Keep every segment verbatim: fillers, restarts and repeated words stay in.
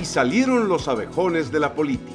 salieron los abejones de la política.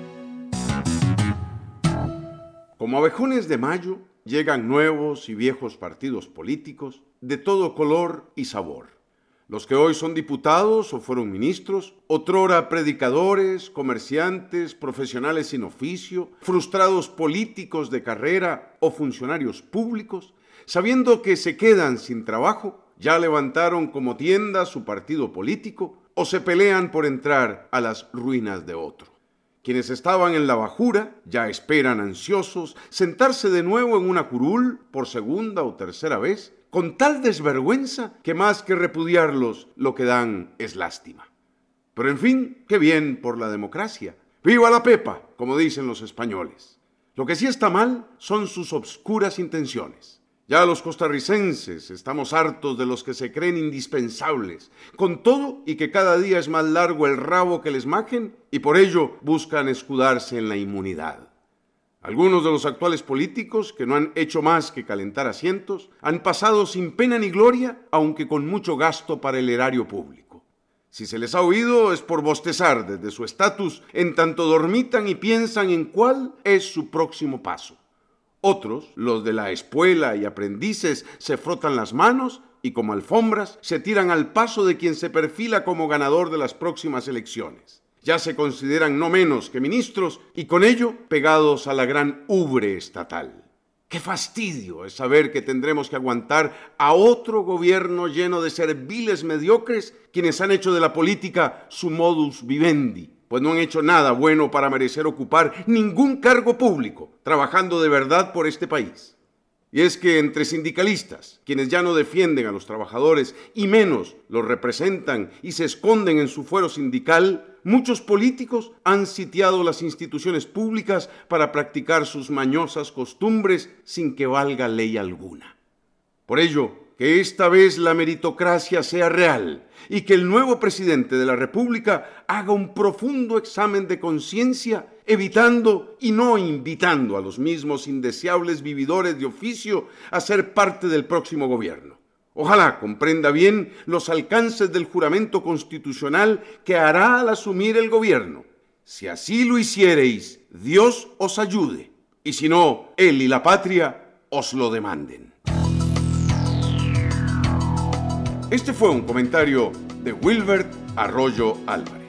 Como abejones de mayo, llegan nuevos y viejos partidos políticos de todo color y sabor. Los que hoy son diputados o fueron ministros, otrora predicadores, comerciantes, profesionales sin oficio, frustrados políticos de carrera o funcionarios públicos, sabiendo que se quedan sin trabajo, ya levantaron como tienda su partido político o se pelean por entrar a las ruinas de otro. Quienes estaban en la bajura ya esperan ansiosos sentarse de nuevo en una curul por segunda o tercera vez, con tal desvergüenza que más que repudiarlos lo que dan es lástima. Pero en fin, qué bien por la democracia. ¡Viva la Pepa!, como dicen los españoles. Lo que sí está mal son sus obscuras intenciones. Ya los costarricenses estamos hartos de los que se creen indispensables, con todo y que cada día es más largo el rabo que les majen, y por ello buscan escudarse en la inmunidad. Algunos de los actuales políticos, que no han hecho más que calentar asientos, han pasado sin pena ni gloria, aunque con mucho gasto para el erario público. Si se les ha oído es por bostezar desde su estatus, en tanto dormitan y piensan en cuál es su próximo paso. Otros, los de la espuela y aprendices, se frotan las manos y como alfombras se tiran al paso de quien se perfila como ganador de las próximas elecciones. Ya se consideran no menos que ministros y con ello pegados a la gran ubre estatal. ¡Qué fastidio es saber que tendremos que aguantar a otro gobierno lleno de serviles mediocres quienes han hecho de la política su modus vivendi! Pues no han hecho nada bueno para merecer ocupar ningún cargo público, trabajando de verdad por este país. Y es que entre sindicalistas, quienes ya no defienden a los trabajadores y menos los representan y se esconden en su fuero sindical, muchos políticos han sitiado las instituciones públicas para practicar sus mañosas costumbres sin que valga ley alguna. Por ello, que esta vez la meritocracia sea real y que el nuevo presidente de la República haga un profundo examen de conciencia, evitando y no invitando a los mismos indeseables vividores de oficio a ser parte del próximo gobierno. Ojalá comprenda bien los alcances del juramento constitucional que hará al asumir el gobierno. Si así lo hiciereis, Dios os ayude, y si no, él y la patria os lo demanden. Este fue un comentario de Wilbert Arroyo Álvarez.